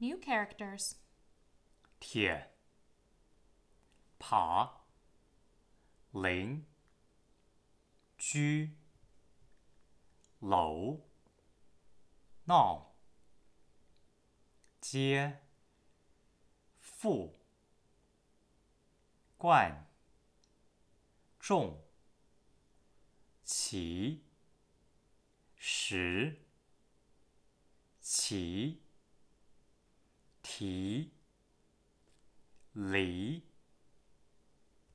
New characters. 铁、爬、零、居、楼、闹、街、富、冠、重、齐、时、齐、提、离、